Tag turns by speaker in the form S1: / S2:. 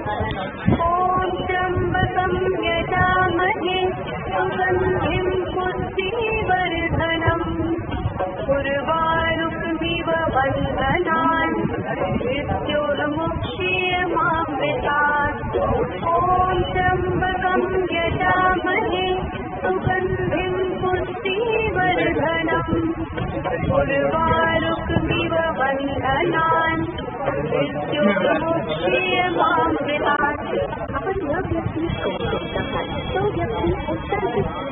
S1: ॐ त्र्यम्बकं यजामहे सुगन्धिं पुष्टिवर्धनम् उर्वारुकमिव बन्धनान् मृत्योर्मुक्षीयमामृतात् ॐ त्र्यम्बकं यजामहे सुगन्धिं पुष्टिवर्धनम् उर्वारुकमिव बन्धनान् मृत्योर्मुक्षीयमामृतात्। अपन यह व्यक्ति को सकता है तो व्यक्ति उत्तर